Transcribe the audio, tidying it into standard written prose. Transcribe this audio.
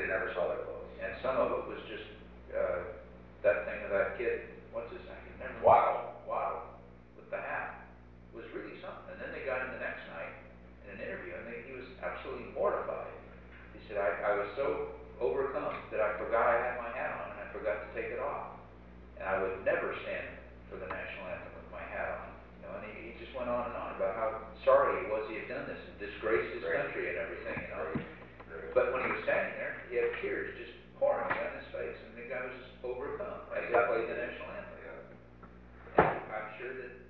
they never saw their clothes. And some of it was just, that thing of that kid, what's his name? I can never remember. Wow, with the hat, was really something. And then they got him the next night in an interview, and he was absolutely mortified. He said, I was so overcome that I forgot I had my hat on, and I forgot to take it off. And I would never stand for the national anthem with my hat on. You know, and he just went on and on about how sorry he was he had done this and disgraced his country and everything, you know. But when he was standing there, he had tears just pouring down his face, and the guy was just overcome as they played the national anthem. And I'm sure that